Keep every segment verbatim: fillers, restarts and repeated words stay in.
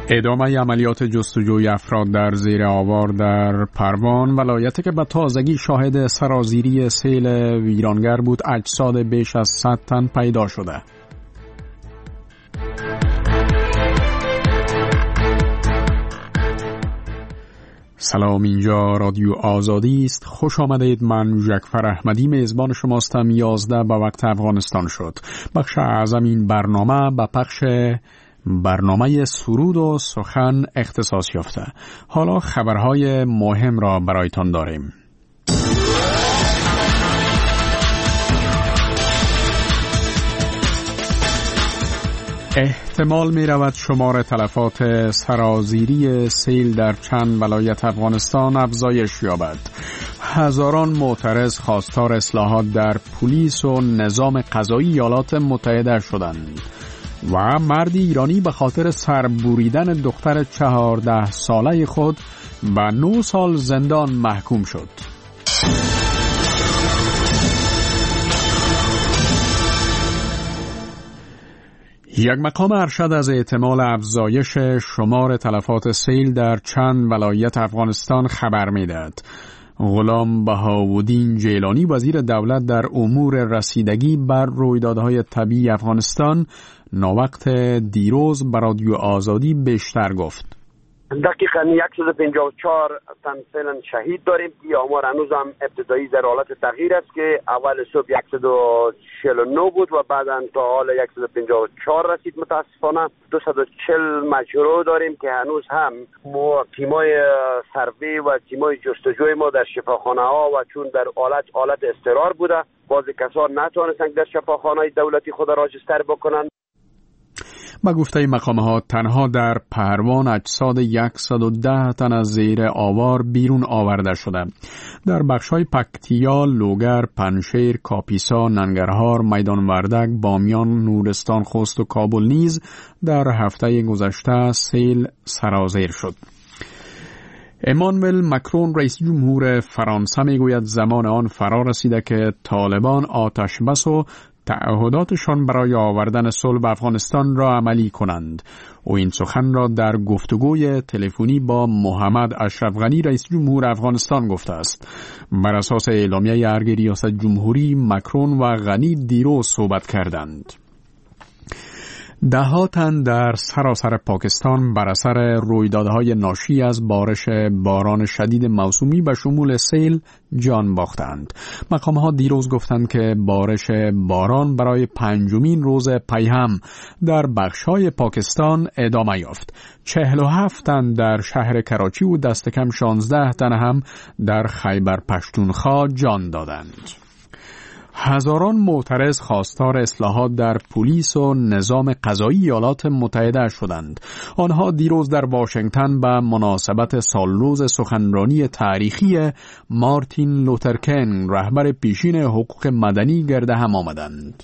ادامه عملیات جستجوی افراد در زیر آوار در پروان ولایتی که به تازگی شاهد سرازیری سیل ویرانگر بود، اجساد بیش از صد تن پیدا شده. سلام، اینجا رادیو آزادی است. خوش آمدید. من جعفر احمدی میزبان شماستم. یازده به وقت افغانستان شد. بخش اعظم این برنامه به پخش برنامه سرود و سخن اختصاص یافته. حالا خبرهای مهم را برایتان داریم. احتمال می رود شمار تلفات سرازیری سیل در چند ولایت افغانستان افزایش یابد. هزاران معترض خواستار اصلاحات در پلیس و نظام قضایی ایالات متحده شدند و مردی ایرانی به خاطر سربریدن دختر چهارده ساله خود به نه سال زندان محکوم شد. یک مقام ارشد از احتمال افزایش شمار تلفات سیل در چند ولایت افغانستان خبر می‌دهد. غلام بهاءالدین جیلانی وزیر دولت در امور رسیدگی بر رویدادهای طبیعی افغانستان ناوقت دیروز بر رادیو آزادی بیشتر گفت. دقیقاً صد و پنجاه و چهار تن فعلا شهید داریم. این آمار هنوز هم ابتدایی در حالت تغییر است که اول صبح صد و چهل و نه بود و بعداً تا حال صد و پنجاه و چهار رسید. متاسفانه دویست و چهل مجروح داریم که هنوز هم ما تیمای سروی و تیمای جستجوی ما در شفاخانه ها و چون در حالت حالت اضطرار بوده، بعضی کسان نتوانستند در شفاخانه دولتی خود راجستر بکنند. با گفته مقامات تنها در پروان اجساد صد و ده تن از زیر آوار بیرون آورده شده. در بخش‌های پکتیا، لوگر، پنشیر، کاپیسا، ننگرهار، میدان وردک، بامیان، نورستان، خوست و کابل نیز در هفته گذشته سیل سرازیر شد. امانوئل مکرون رئیس جمهور فرانسه میگوید زمان آن فرا رسیده که طالبان آتش بس و تعهداتشان برای آوردن صلح به افغانستان را عملی کنند. او این سخن را در گفتگوی تلفنی با محمد اشرف غنی رئیس جمهور افغانستان گفته است. بر اساس اعلامیه ارگ ریاست جمهوری، مکرون و غنی دیروز صحبت کردند. ده ها تن در سراسر پاکستان بر اثر رویدادهای ناشی از بارش باران شدید موسومی به شمول سیل جان باختند. مقام‌ها دیروز گفتند که بارش باران برای پنجمین روز پیهم در بخش‌های پاکستان ادامه یافت. چهل و هفت تن در شهر کراچی و دست کم شانزده تن هم در خیبر پختونخوا جان دادند. هزاران معترض خواستار اصلاحات در پلیس و نظام قضایی ایالات متحده شدند. آنها دیروز در واشنگتن به مناسبت سالروز سخنرانی تاریخی مارتین لوتر کینگ، رهبر پیشین حقوق مدنی، گرد هم آمدند.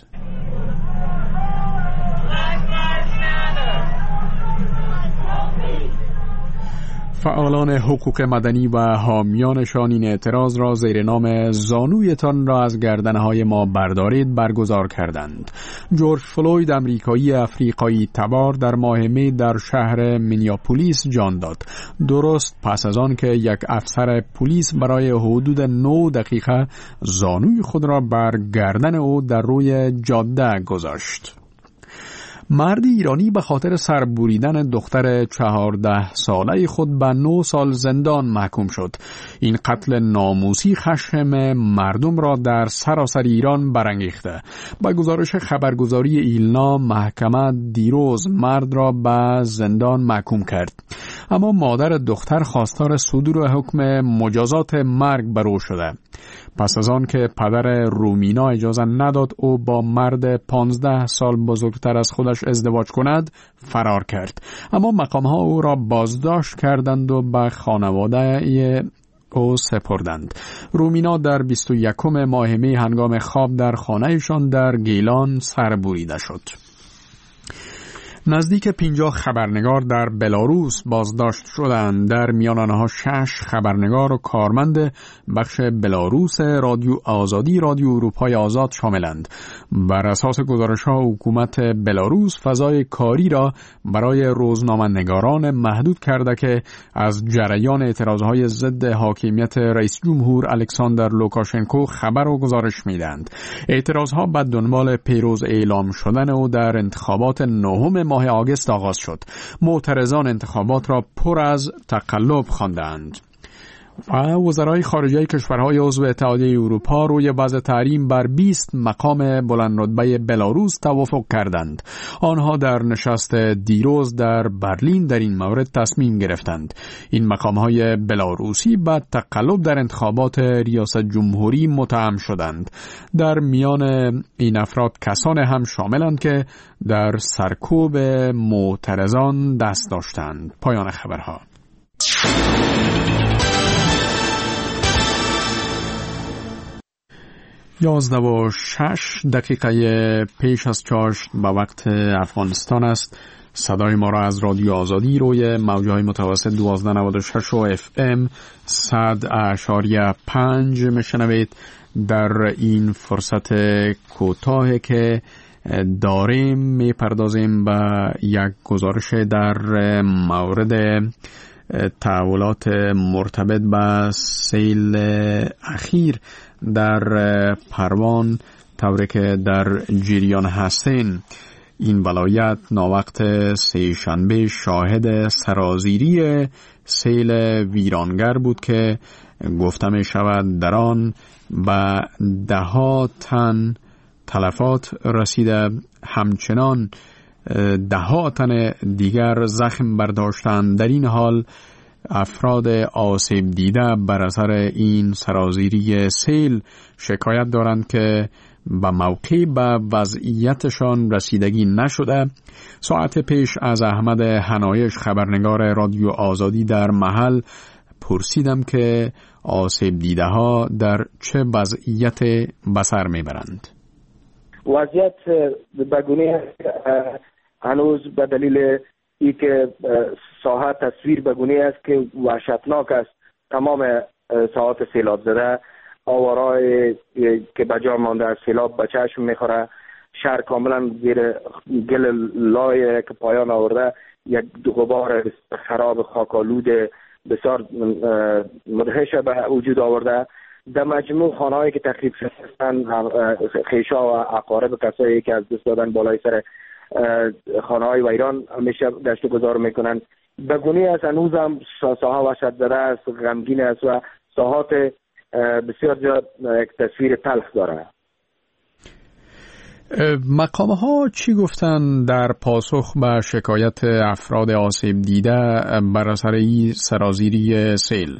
فعالان حقوق مدنی و حامیانشان این اعتراض را زیر نام زانویتان را از گردنهای ما بردارید برگزار کردند. جورج فلوید، امریکایی افریقایی تبار، در ماه می در شهر مینیاپولیس جان داد، درست پس از آن که یک افسر پلیس برای حدود نه دقیقه زانوی خود را بر گردن او در روی جاده گذاشت. مرد ایرانی به خاطر سربریدن دختر چهارده ساله خود به نه سال زندان محکوم شد. این قتل ناموسی خشم مردم را در سراسر ایران برانگیخته. با گزارش خبرگزاری ایلنا، محکمه دیروز مرد را به زندان محکوم کرد، اما مادر دختر خواستار صدور حکم مجازات مرگ بر او شده. پس از آن که پدر رومینا اجازه نداد او با مرد پانزده سال بزرگتر از خودش ازدواج کند، فرار کرد. اما مقام‌ها او را بازداشت کردند و به خانواده او سپردند. رومینا در بیست و یکم ماه می هنگام خواب در خانه‌شان در گیلان سربریده شد. نزدیک پنجاه خبرنگار در بلاروس بازداشت شدند. در میان آنها شش خبرنگار و کارمند بخش بلاروس رادیو آزادی رادیو اروپای آزاد شاملند. بر اساس گزارش‌ها حکومت بلاروس فضای کاری را برای روزنامه‌نگاران محدود کرده که از جریان اعتراضهای ضد حاکمیت رئیس جمهور الکساندر لوکاشنکو خبر و گزارش می‌دهند. اعتراضها بعد دنبال پیروز اعلام شدن او در انتخابات نهم ماه آگوست آغاز شد. معترضان انتخابات را پر از تقلب خواندند. و وزرای خارجه کشورهای عضو اتحادیه اروپا روی وضع تحریم بر بیست مقام بلندرتبه بلاروس توافق کردند. آنها در نشست دیروز در برلین در این مورد تصمیم گرفتند. این مقامهای بلاروسی بعد تقلب در انتخابات ریاست جمهوری متهم شدند. در میان این افراد کسان هم شاملند که در سرکوب معترضان دست داشتند. پایان خبرها. یازده و شش دقیقه پیش از چاشت به وقت افغانستان است. صدای ما را از رادیو آزادی روی موجهای متوسط دوازده نود و شش و اف ام صد اشاریه پنج میشنوید. در این فرصت کوتاه که داریم میپردازیم به یک گزارش در مورد تحولات مرتبط با سیل اخیر در پروان، طوری که در جریان هستین. این ولایت ناوقت سه شنبه شاهد سرازیری سیل ویرانگر بود که گفته می شود در آن به ده ها تن تلفات رسیده، همچنان ده ها تن دیگر زخم برداشتند. در این حال افراد آسیب دیده بر اثر این سرازیری سیل شکایت دارند که به موقع به وضعیتشان رسیدگی نشده. ساعت پیش از احمد حنایش خبرنگار رادیو آزادی در محل پرسیدم که آسیب دیده ها در چه وضعیت به سر میبرند. وضعیت بگونه هنوز به دلیل ای که ساحه تصویر بگونه است که وحشتناک است. تمام ساحات سیلاب زده، آوارای که بجا مانده از سیلاب به چشم میخوره. شهر کاملا زیر گل لای که پایان آورده، یک غبار خراب خاکالود بسیار مدهش به وجود آورده. در مجموع خانه‌هایی که تخریب شدن، خیشا و اقارب کسایی که از دست دادن بالای سر خانه‌های ویران همیشه گشت و گذار میکنن. بگونی است هنوز هم ساحه وحشت زده است، غمگین است و ساحات بسیار زیاد یک تصویر تلخ داره. مقامه ها چی گفتن در پاسخ به شکایت افراد آسیب دیده بر اثر این سرازیری سیل؟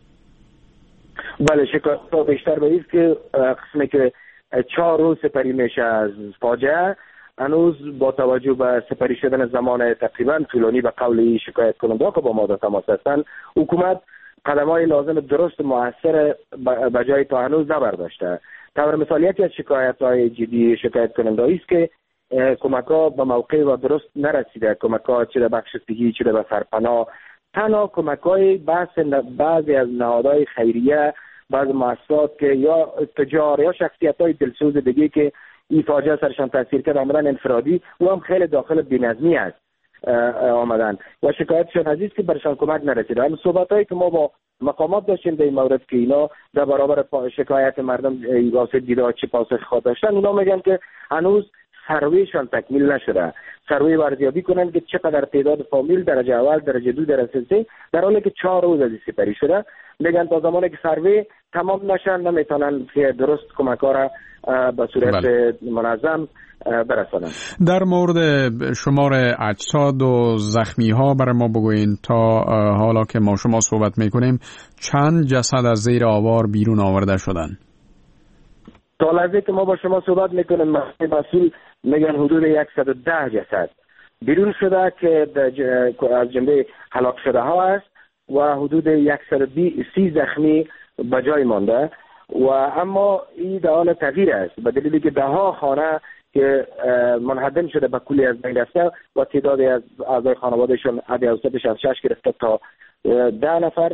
بله، شکایت ها بیشتر به این که قسمی که چهار روز سپری میشه از فاجعه، هنوز با توجه به سپری شدن زمان تقریبا طولانی به قول شکایت کننده که با ما در تماس هستند، حکومت قدم‌های لازم درست موثر به جای تا هنوز نبرداشته. طور مثال یکی از شکایت‌های جدی شکایت کننده است که کمک‌ها به موقع و درست نرسیده. کمک‌ها چه در بخش صحی چه در سرپناه، تنها کمک‌های بحث بعضی از نهادهای خیریه، بعض مؤسسات که یا تجار یا شخصیت‌های دلسوز دیگه که این فاجعه سرشان تاثیر کرد آمدن انفرادی و هم خیلی داخل بی‌نظمی است آمدن و شکایتشان عزیز که برشان کمک نرسیده. هم صحبتایی که ما با مقامات داشتیم در این مورد که اینا در برابر شکایت مردم واسه دیده چه پاسخ خواهد داشتن، اونا میگن که هنوز سرویشان تکمیل نشده. سروی ارزیابی کنن که چقدر تعداد فامیل درجه اول، درجه دو، درجه سه، در حالی که چهار روز از سپری شده. میگن تا زمانی که سروی تمام نشن نمیتونن که درست کمک‌ها را به صورت بله. منظم برسانند. در مورد شمار اجساد و زخمی ها برای ما بگوین تا حالا که ما شما صحبت میکنیم چند جسد از زیر آوار بیرون آورده شدن؟ تا لحظه که ما با شما صحبت میکنیم مسئول میگن حدود صد و ده جسد بیرون شده که از جمله هلاک شده ها است و حدود صد و سی زخمی به جای مانده و اما این در حال تغییر است به دلیلی که ده ها خانه که منهدم شده به کلی از بین رفته و تعدادی از اعضای خانوادهشون عدد اوسطش از شش گرفته تا ده نفر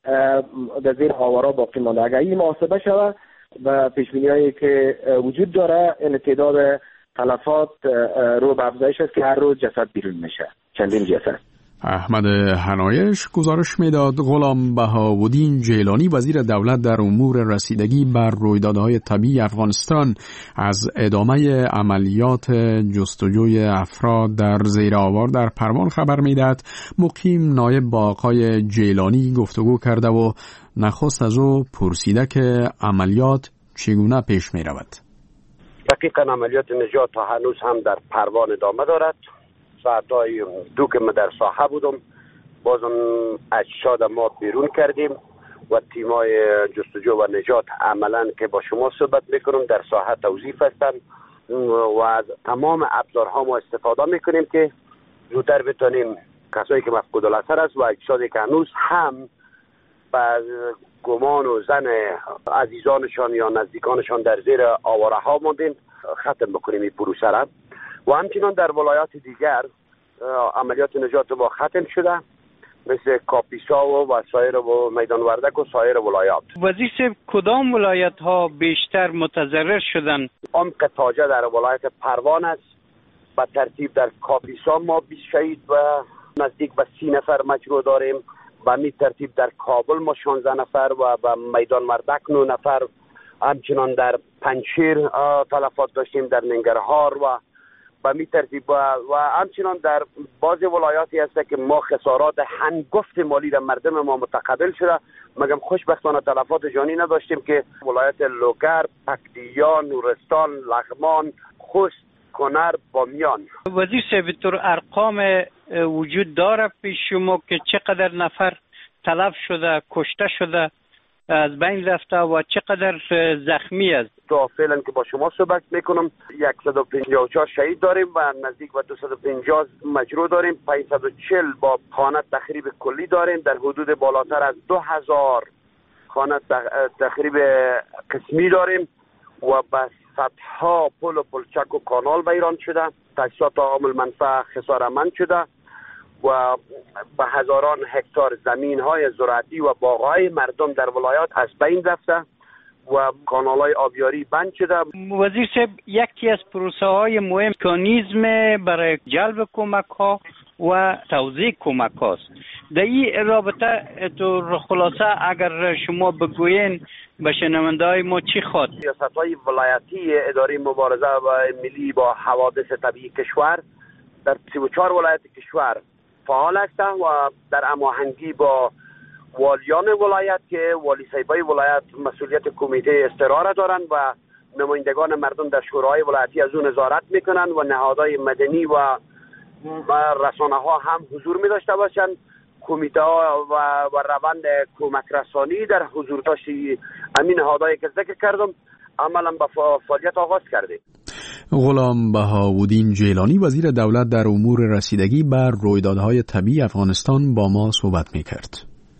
در زیر آوارا باقی مانده. اگر این محاسبه شود و پیشبینی‌هایی که وجود داره، این تعداد تلفات رو به افزایش است که هر روز جسد بیرون میشه، چندین جسد. احمد حنایش گزارش میداد. غلام بهاءالدین جیلانی وزیر دولت در امور رسیدگی بر رویدادهای طبیعی افغانستان از ادامه عملیات جستجوی افراد در زیر آوار در پروان خبر میداد. مقیم نایب با آقای جیلانی گفتگو کرده و نخست از او پرسیده که عملیات چگونه پیش می رود. دقیقاً عملیات نجات تا هنوز هم در پروان ادامه دارد. ساعتهای دو که من در ساحه بودم، بازم اجساد ما بیرون کردیم و تیمای جستجو و نجات عملاً که با شما صحبت میکنم در ساحه توظیف هستند و از تمام ابزارها ما استفاده میکنیم که زودتر بتونیم کسایی که مفقود الاثر است و اجسادی که هنوز هم به گمان و زن عزیزانشان یا نزدیکانشان در زیر آواره ها موندین ختم بکنیم این پروسه را. و همچنان در ولایات دیگر عملیات نجات ما ختم شده، مثل کاپیسا و سایر و میدان وردک و سایر ولایات. وزیر صاحب کدام ولایت ها بیشتر متضرر شدن؟ عمق تاجه در ولایت پروان است، به ترتیب در کاپیسا ما بیست شهید و نزدیک به سی نفر مجروح داریم. به می ترتیب در کابل ما شانزده نفر و به میدان وردک نه نفر. همچنان در پنجشیر تلفات داشتیم، در ننگرهار و به می ترتیب و, و همچنان در بعضی ولایاتی هست که ما خسارات هنگفت مالی در مردم ما متقبل شده، مگم خوشبختانه تلفات جانی نداشتیم که ولایت لوگر، پکتیا، نورستان، لغمان، خوست، کنر، بامیان. وزیر صاحب طور ارقام وجود داره پیش شما که چقدر نفر تلف شده، کشته شده، از بین رفته و چقدر زخمی است؟ تا فعلا که با شما صحبت میکنم صد و پنجاه و چهار شهید داریم و نزدیک به دویست و پنجاه مجروح داریم. پانصد و چهل با خانه تخریب کلی داریم. در حدود بالاتر از دو هزار خانه تخریب قسمی داریم و به صدها پل و پلچک و کانال ویران شده. تجهیزات عامل منفعه خسارتمند شده و به هزاران هکتار زمین های زراعتی و باغ‌های مردم در ولایات از بین رفته و کانال‌های آبیاری بند شده. وزیر صاحب یکی از پروسه های مهم مکانیزم برای جلب کمک ها و توزیع کمک هاست. در این رابطه تو خلاصه اگر شما بگوین به شنونده های ما چی خواد؟ سیاست های ولایتی اداره مبارزه و ملی با حوادث طبیعی کشور در سی و چهار ولایت کشور فعال هستند و در هماهنگی با والیان ولایت که والی صاحبای ولایت مسئولیت کمیته استقرار دارند و نمایندگان مردم در شورای ولایتی از اون نظارت میکنند و نهادهای مدنی و رسانه ها هم حضور می داشته باشند. کمیته ها و, و روند کمک رسانی در حضور داشت همین نهادهایی که ذکر کردم عملا به فعالیت آغاز کرده. غلام بهاءالدین جیلانی وزیر دولت در امور رسیدگی بر رویدادهای طبیعی افغانستان با ما صحبت می کرد.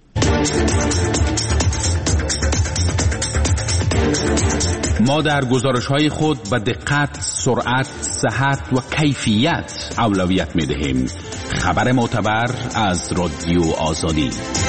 ما در گزارش‌های خود به دقت، سرعت، صحت و کیفیت اولویت می‌دهیم. خبر معتبر از رادیو آزادی.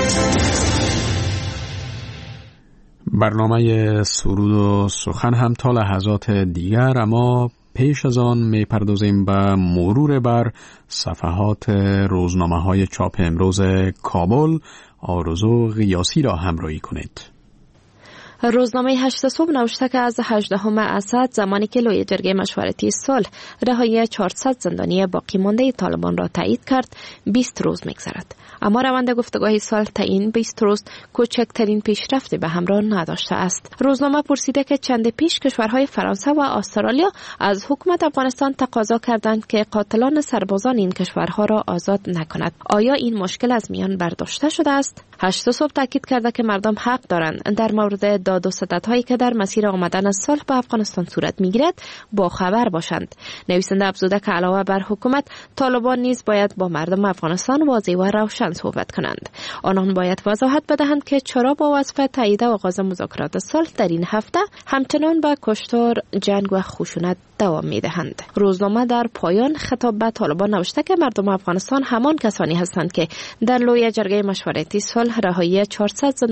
برنامه سرود و سخن هم تا لحظات دیگر، اما پیش از آن می‌پردازیم به مرور بر صفحات روزنامه‌های چاپ امروز کابل. آرزو غیاسی را همراهی کنید. روزنامه هشت صبح نوشته که از هجدهم اسد زمانی که لوی جرگه مشورتی صلح رهایی چهارصد زندانی باقی مانده طالبان را تایید کرد، بیست روز می‌گذرد. اما روند گفتگوهای صلح تا این بیست روز کوچکترین پیشرفتی به همراه نداشته است. روزنامه پرسیده که چند پیش کشورهای فرانسه و استرالیا از حکومت افغانستان تقاضا کردند که قاتلان سربازان این کشورها را آزاد نکند. آیا این مشکل از میان برداشته شده است؟ هشت صبح تاکید کرده که مردم حق دارند در مورد داد و ستدهایی که در مسیر آمدن صلح به افغانستان صورت میگیرد با خبر باشند. نویسنده افزوده که علاوه بر حکومت، طالبان نیز باید با مردم افغانستان واضح و روشن صحبت کنند. آنان باید وضاحت بدهند که چرا با وصف تایید آغاز مذاکرات صلح در این هفته همچنان به کشتار، جنگ و خشونت دوام میدهند. روزنامه در پایان خطاب به طالبان نوشته که مردم افغانستان همان کسانی هستند که در لوی جرگه مشورتی صلح رهایی چهارصد